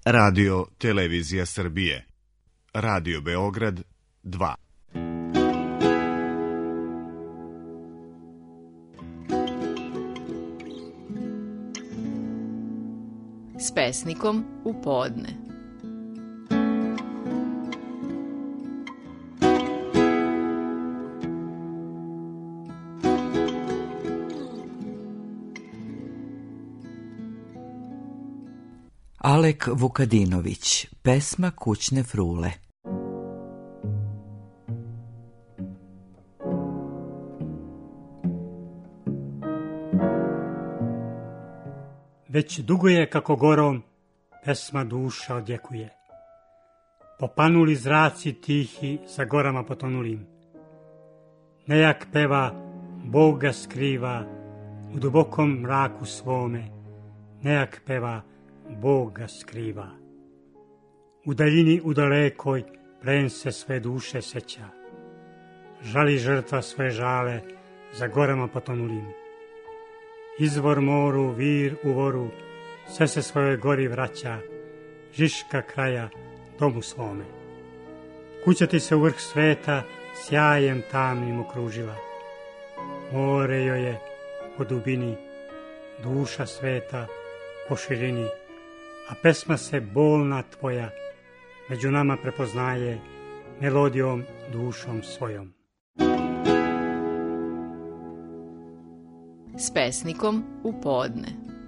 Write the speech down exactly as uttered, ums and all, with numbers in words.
Radio Televizija Srbije. Radio Beograd dva. S pesnikom u podne. Alek Vukadinović, pesma Kućne frule. Već dugo je kako gorom pesma duša odjekuje. Popanuli zraci tihi za gorama potonulim. Nejak peva, Bog ga skriva u dubokom mraku svome. Nejak peva, Bog ga skriva. U daljini, u dalekoj, plen se sve duše seća. Žali žrtva svoje žale za gorama potonulim. Izvor moru, vir u voru, sve se svojoj gori vraća, Žiška kraja domu svome. Kuća ti se u vrh sveta sjajem tamnim okružila. More joj je po dubini, duša sveta po širini, a pesma se bolna tvoja među nama prepoznaje melodijom dušom svojom. S pesnikom u podne.